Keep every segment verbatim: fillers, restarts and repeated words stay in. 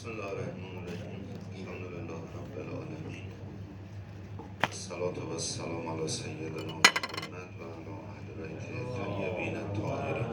بسم الله الرحمن الرحیم. الحمد لله رب العالمین. الصلاة و السلام علی سیدنا محمد و علی اهل بیت طیبین الطاهرین.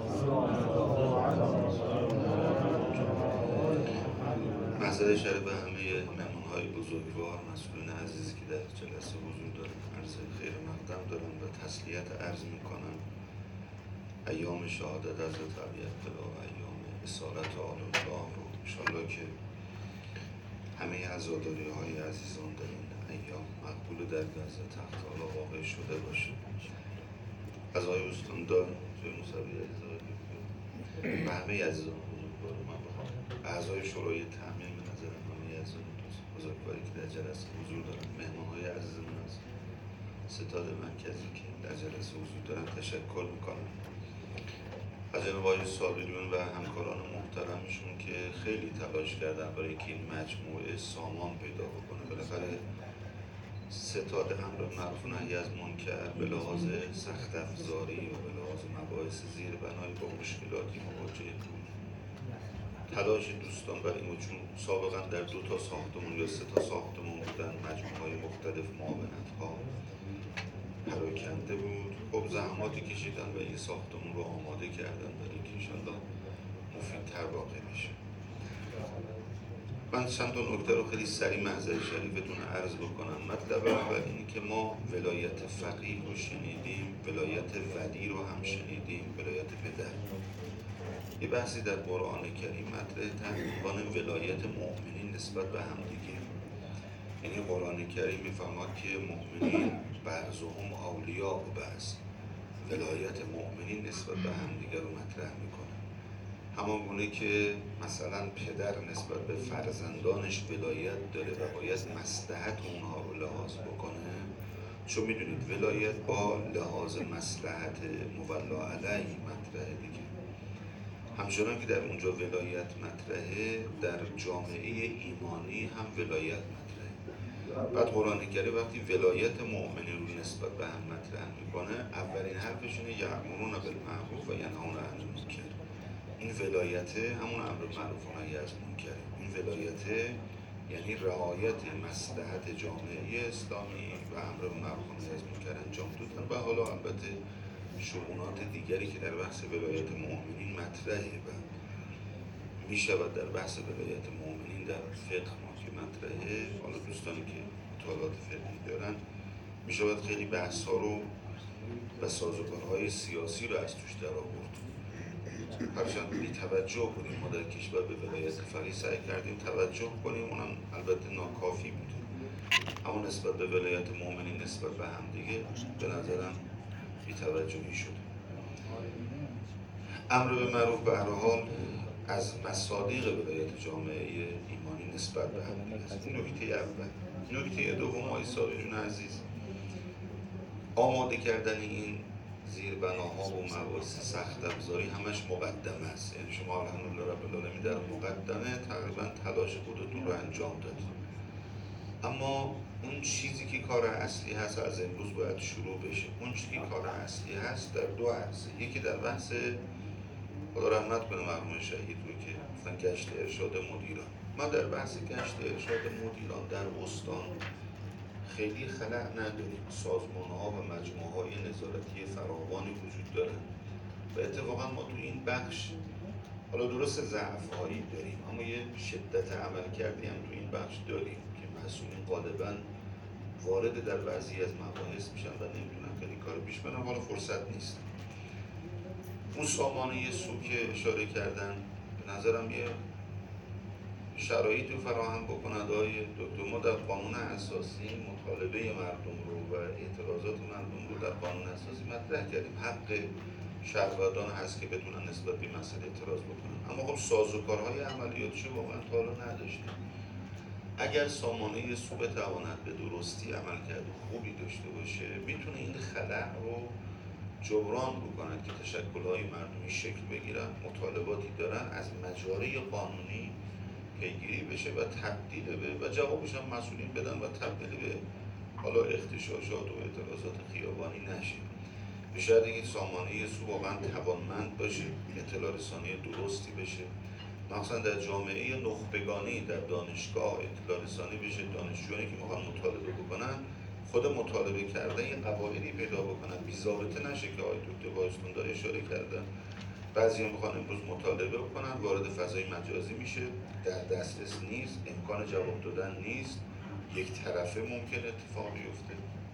محضر شریف همه مهمانهای بزرگوار، مسئولین عزیزی که در جلسه حضور دارن، عرض خیر مقدم دارم و تسلیت عرض میکنم. ایام شهادت حضرت علی‌الله و ایام اسارت آل الله رو انشاءالله که همه عزاداری های عزیزان در این ایام مقبول در گرز تخت الله واقع شده باشه. از آقای استاندار توی مصابی عزیزان و همه عزیزان بزرگوار من بخوام اعضای شورای تامین به نظر همه عزیزان بزرگواری که در جلسه حضور دارن، مهمان های عزیز من از ستاد مرکزی که در جلسه حضور دارن تشکر میکنم. از جناب آقای صابریون و همکاران محترمشون که خیلی تلاش کردن برای که این مجموعه سامان پیدا بکنه. بالاخره ستاد امر معروف و نهی از منکر به لحاظ سخت افزاری و به لحاظ مباحث زیربنایی با مشکلاتی مواجه بود. تلاش دوستان برای این چون سابقا در دو تا ساختمان یا سه تا ساختمان بودن، مجموعه های مختلف معاونت ها پراکنده بود. خب زحماتی کشیدن و این ساختمون رو آماده کردن برای که انشاءالله مفیدتر واقع میشه. من چند تا نکته رو خیلی سریع محضر شریفتون عرض بکنم. مطلب اول این که ما ولایت فقیه رو شنیدیم، ولایت ولی رو هم شنیدیم، ولایت پدر. یه بحثی در قرآن کریم مطرح تحت عنوان ولایت مؤمنین نسبت به هم دیگه. یعنی قرآن کریم میفرماد که مؤمنین بعضهم اولیاء و بعض، ولایت مؤمنین نسبت به هم دیگه رو مطرح میکنه. همان گونه که مثلا پدر نسبت به فرزندانش ولایت داره و باید مصلحت اونها رو لحاظ بکنه، چون میدونید ولایت با لحاظ مصلحت مولا علیه مطرحه دیگه. همچنان که در اونجا ولایت مطرحه، در جامعه ایمانی هم ولایت مطرحه. بعد قرآن کریم وقتی ولایت مؤمنین رو نسبت به هم مطرح میکنه، اولین حرفشونه یأمرون بالمعروف و ینهون عن المنکر. این ولایت همون امر معروف و نهی از منکر. این ولایت یعنی رعایت مصلحت جامعه اسلامی و امر معروف و نهی از منکر انجام دادن. و حالا البته شؤونات دیگری که در بحث ولایت مؤمنین مطرحه و میشود در بحث ولایت مؤمنین در فقه ما که مطرحه، حالا دوستانی که مطالعات فقهی دارن میشود خیلی بحث ها رو و سازوکارهای سیاسی رو از توش در آورد. هرچند بی توجه بودیم ما در کشور به ولایت فقیه سعی کردیم توجه کنیم، اونم البته ناکافی بود. اما نسبت به ولایت مؤمنین نسبت به هم دیگه به نظرم بی توجهی شده. امر به معروف به هر حال از مصادیق ولایت جامعه ایمانی نسبت به هم دیگه است. این نکته اول. نکته دوم آقای صابریون عزیز، آماده کردن این زیربناها و مباحث سخت افزاری همش مقدمه است. یعنی شما الحمدلله رب العالمین در مقدمه تقریبا تلاش خودتون رو انجام دادید. اما اون چیزی که کار اصلی هست از امروز باید شروع بشه. اون چیزی که کار اصلی هست در دو عرصه. یکی در بحث خدا رحمت کنه مرحوم شهید رو که مثلا گشت ارشاد مدیران. ما در بحث گشت ارشاد مدیران در استان خیلی خلأ نداریم. سازمان ها و مجموعه های نظارتی فراوانی وجود دارن و اتفاقا ما تو این بخش حالا درست ضعف هایی داریم، اما یه شدت عمل کردی هم تو این بخش داریم که مسئولین غالبا وارد در بعضی از مباحث میشن و نمیتونن خیلی کار پیش برن. حالا فرصت نیست. اون سامانه سو که اشاره کردن به نظرم یه شرایطی فراهم بکنند. آقای دکتر ما در قانون اساسی مطالبه مردم رو و اعتراضات مردم رو در قانون اساسی مطرح کردیم. حق شهروندان هست که بتونن نسبت به مسئله اعتراض بکنن، اما خب سازوکارهای عملیاتش واقعا تا حالا نداشتیم. اگر سامانه سو بتواند به درستی عملکرد خوبی داشته باشه، میتونه این خلأ رو جبران بکنن که تشکل‌های مردمی شکل بگیرن، مطالباتی دارن از مجاری قانونی پیگیری بشه و تبدیل به و جوابش هم مسئولین بدن و تبدیل به حالا اغتشاشات و اعتراضات خیابانی نشه. به شرطی که سامانه سو واقعا توانمند باشه، اطلاع رسانی درستی بشه مثلا در جامعه نخبگانی در دانشگاه اطلاع رسانی بشه، دانشجویانی که میخوان مطالبه بکنن خود مطالبه کردن یه قواعدی پیدا بکنن، بی ضابطه نشه که آقای دکتر بایستون داره اشاره کردن. بعضی هم میخوان امروز مطالبه بکنن، وارد فضای مجازی میشه، در دسترس نیست، امکان جواب دادن نیست، یک طرفه ممکن اتفاق بیفته.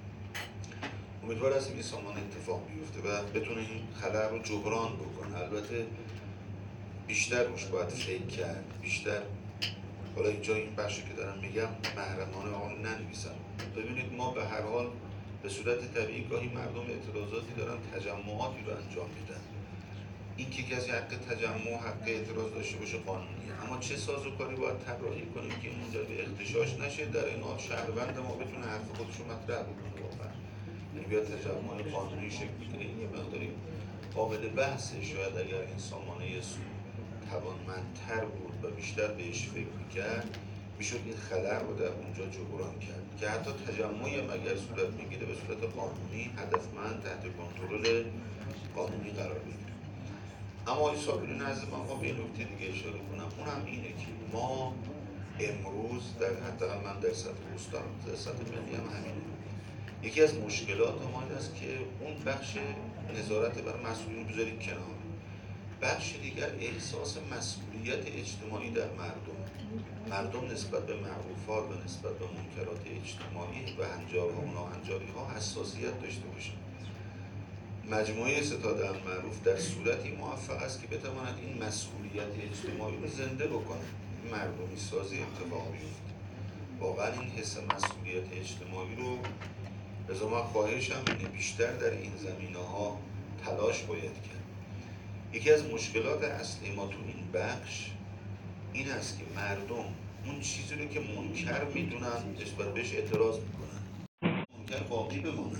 امیدوار هستیم این سامان اتفاق بیفته و بتونه این خلأ رو جبران بکنه. البته بیشتر روش باید فکر کرد، بیشتر. حالا اینجا این بخشی که دارم میگم محرمانه آقا ننویسم. ببینید ما به هر حال به صورت طبیعی گاهی مردم اعتراضاتی دارن، تجمعاتی رو انجام میدن. این که کسی حق تجمع، حق اعتراض داشته باشه قانونیه، اما چه سازوکاری باید طراحی کنیم که این منجر به اغتشاش نشه، در این حال شهروند ما بتونه حرف خودش رو مطرح بکنه. واقعا یعنی بیاد تجمع قانونی شکل بگیره. این یه مقداری قابل بحثه. شاید اگر این سامانه توانمندتر بود و بیشتر بهش فکر میکرد میشد این خلأ رو در اونجا جبران کرد که حتی تجمعی هم اگر صورت میگیره به صورت قانونی هدفمند تحت کنترل قانونی قرار بگیره. اما این صابرین عزیز من به این نکته دیگه اشاره کنم، اون هم اینه که ما امروز در حداقل من در سطح استان، در سطح ملی هم همینه، یکی از مشکلات ما این است که اون بخش نظارت بر مسئولین بذارید کنار، بخش دیگر احساس مسئولیت اجتماعی در مردم مردم نسبت به معروفات و نسبت به منکرات اجتماعی و هنجارها و ناهنجاری ها حساسیت داشته باشند. مجموعه ستاد المعروف در صورتی موفق است که بتواند این مسئولیت اجتماعی رو زنده بکنه، مردمی سازی اتفاق بیفته. واقعا این حس مسئولیت اجتماعی رو به من خواهشم اینه بیشتر در این زمینه ها تلاش باید کرد. یکی از مشکلات اصلی ما تو این بخش این است که مردم اون چیزی رو که منکر میدونن نسبت بهش اعتراض میکنن، منکر باقی بمونن.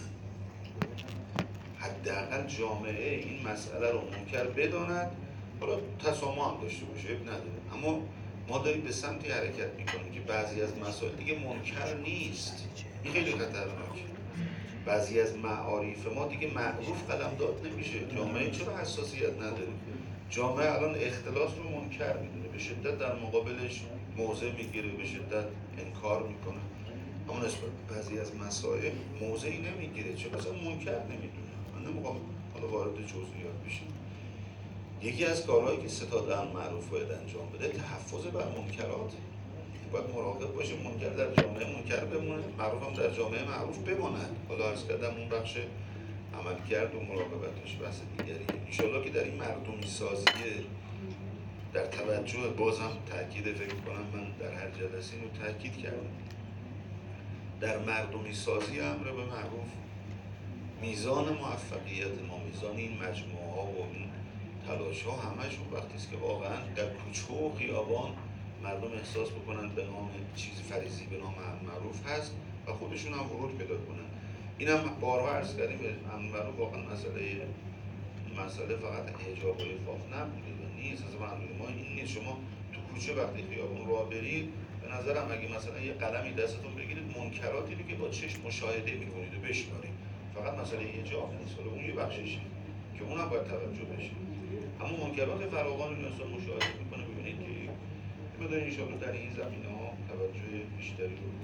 حداقل جامعه این مسئله رو منکر بداند، حالا تسامح هم داشته باشه اب نداره، اما ما داریم به سمتی حرکت میکنیم که بعضی از مسائل دیگه منکر نیست. این خیلی خطرناکه. بعضی از معارف ما دیگه معروف قلمداد نمیشه. جامعه چرا حساسیت نداره؟ جامعه الان اختلاس رو منکر میدونه، به شدت در مقابلش موضع میگیره، به شدت انکار میکنه، اما نسبت بعضی از مسائل موضعی نمیگیره، چه مثلا منکر نمیدونه. من نمیخوام حالا وارد جزئیات بشیم. یکی از کارهایی که ستاد المعروف باید انجام بده تحفظ بر منکرات. باید مراقب باشه منکر در جامعه منکر بمونه، معروف هم در جامعه معروف بماند. حالا عرض کردم اون بخش عملکرد و مراقبتش بحث دیگری. انشالله که در این مردمی سازیه در توجه باز هم تاکید فکر کنم من در هر جلسه اینو تاکید کردم، در مردمی سازی امر به معروف میزان موفقیت ما، میزان این مجموعه ها و این تلاش ها همشون وقتی است که واقعا در کوچه و خیابان مردم احساس بکنن به نام چیز فریضی به نام امر معروف هست و خودشون هم ورود پیدا کنن. اینم بارها عرض کردیم امر معروف واقعا مسئله مسئله فقط حجاب و عفاف نبوده و نیست. از منظور ما این نیست شما تو کوچه وقتی خیابون راه برید به نظرم اگه مثلا یه قلمی دستتون بگیرید منکراتی رو که با چشم مشاهده میکنید و بشمارید، فقط مسئله حجاب نیست، حالا اون یه بخششه که اونم باید توجه بشه، اما منکرات فراوان رو انسان مشاهده میکنه. ببینید که بذار انشاءالله در این زمینه ها توجه بیشتری رو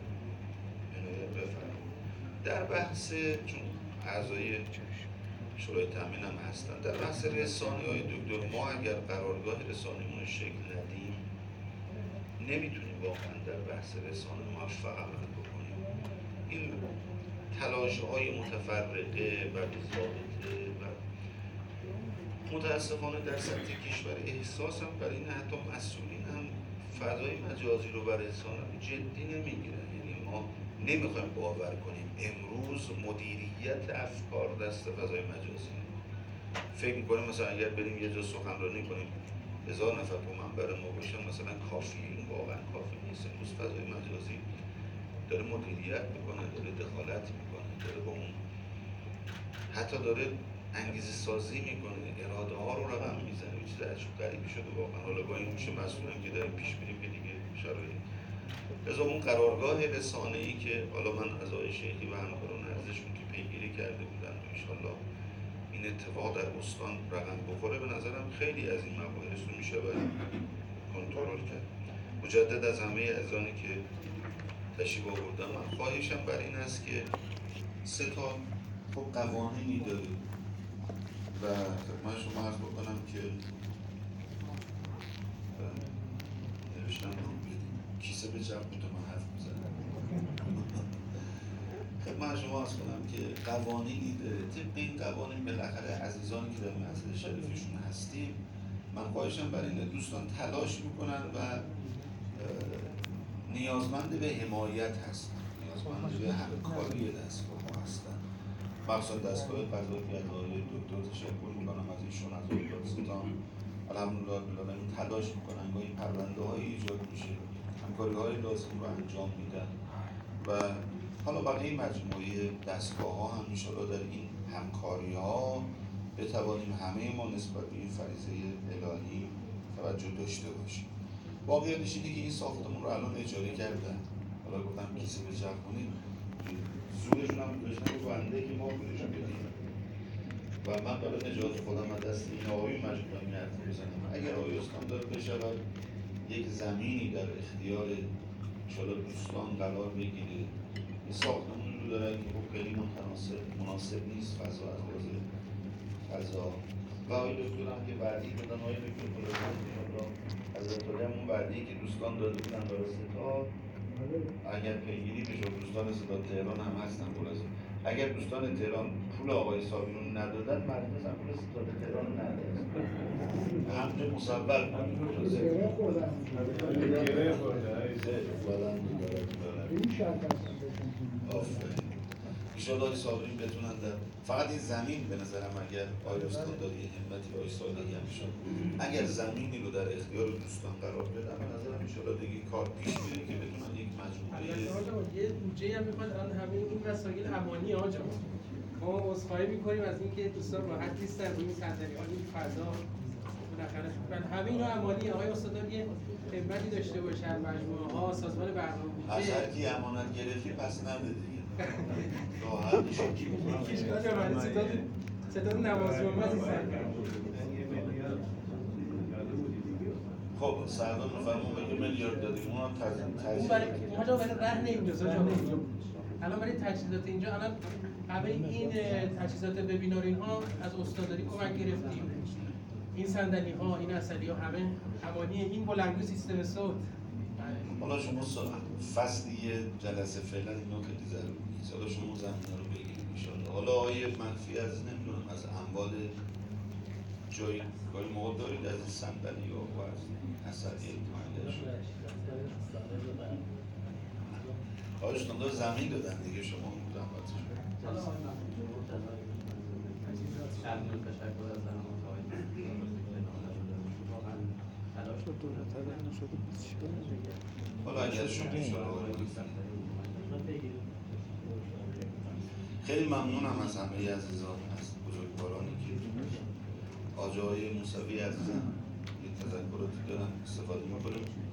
عنایت بفرمایید. در بحث چون اعضای شورای تامین هم هستن، در بحث رسانه های دکتر ما اگر قرارگاه رسانه‌مون شکل ندیم نمیتونیم واقعا در بحث رسانه موفق عمل بکنیم. این تلاش های متفرقه و ضابطه و متاسفانه در سطح کشور احساسم برای این حتی مسئولین هم فضای مجازی رو برای رسانه جدی نمیگیرن. یعنی ما نمیخوایم باور کنیم امروز مدیریت افکار دست فضای مجازی. فکر میکنیم مثلا اگر بریم یه جا سخنرانی کنیم هزار نفر تو منبر ما باشن مثلا کافیه. این واقعا کافی نیست. امروز فضای مجازی داره مدیریت میکنه، داره دخالت میکنه، داره با اون حتی داره انگیزه سازی میکنه، اراده ها رو رقم میزنه. یه چیز عجیب غریبی شده واقعا. حالا با این میشه مسئولین که داریم پیش میریم که دیگه شرایط لذا اون قرارگاه رسانه‌ای که حالا من از آقای شیخی و همکاران عزیزشون که پیگیری کرده بودن و انشالله این اتفاق در استان رقم بخوره، به نظرم خیلی از این مباحث رو میشه باید کنترل کرد. مجدد از همه عزیزانی که تشریف آوردن، من خواهشم بر این است که سه تا خب قوانینی داره و من شما عرض بکنم که نوشتم کیسه به جمع تو من حرف میزنم. خب من شما عرض کنم که قوانینی داره، طبق این قوانین بالاخره عزیزانی که در منزل شریفشون هستیم، من خواهشم بر اینه دوستان تلاش میکنن و نیازمند به حمایت هستن، نیازمند به همکاری دستگاه ها هستن، مخصوصا دستگاه قضاییت آقای دکتر تشکر میکنم از ایشون، از آقای دادستان الحمدلله بالعالمین تلاش میکنن، گاهی پرونده های ایجاد میشه، همکاری های لازم رو انجام میدن و حالا بقیه مجموعه دستگاه ها هم انشاءالله در این همکاری ها بتوانیم همه ما نسبت به این فریضه الهی توجه داشته باشیم. واقعیتش اینه که این ساختمون رو الان اجاره کردن، حالا گفتم کیسه به چرخ کنید، زورشون هم بشنم رو بنده که ما بودشون بدیم و من برای نجات خودم از دست این آقایی مجبورم این حرف بزنم. اگر آقای استان داره بشود یک زمینی در اختیار انشاءالله دوستان قرار بگیره، این ساختمون رو داره که خب خیلی متناسب مناسب نیست فضا از لحاظ فضا و آقای دکتر هم که وعده دادن، آقای دکتر پلوان از اطلاعی همون وعده‌ای که دوستان داده بودن برای ستاد، اگر پیگیری بشه، دوستان ستاد تهران هم هستن بلازم، اگر دوستان تهران پول آقای صابرون ندادن، مجلس هم پول ستاد تهران ندادن، همه مصور گره خوردن گره خوردن این شرط هستن آفرین ایشالا آقای صابرین بتونن در فقط این زمین به نظرم اگر آقای استانداری همتی آقای صادقی هم شد اگر زمینی رو در اختیار دوستان قرار بدن، به نظرم ایشالا دیگه کار پیش میره که بتونن یک مجموعه یه بودجه هم میخواد الان همه این مسائل امانی ها جا ما عذرخواهی میکنیم از اینکه دوستان راحت نیستن روی این صندلی‌ها این فضا بالاخره همه اینا امانی آقای استادان یه خدمتی داشته باشن، مجموعه ها سازمان برنامه از بودجه هر کی امانت گرفتی پس نده دیگه راحت میشه کی کیش کنم ستاد ستاد نواز محمدی سر خب سردار میفرمون بگه میلیارد دادیم اون هم اون برای ما جا برای رهن اینجا جا الان برای تجهیزات اینجا الان همه این تجهیزات وبینار اینها از استاداری کمک گرفتیم، این صندلی ها این اصلی ها همه امانی این بلندگو سیستم صوت. حالا شما فصل یه جلسه فعلا اینا خیلی ضروری نیست، حالا شما زمین رو بگیرید انشاءالله. حالا آیه منفی از نمیدونم از اموال جایی گاهی موقع دارید از این صندلی ها و از اصلی مالیش آیشتان دار زمین دادن دیگه شما بودن باتش حالا اگر شما خیلی ممنونم از همه عزیزان، از بزرگوارانی که آجای موسوی عزیزم یه تذکراتی دارن استفاده میکنیم.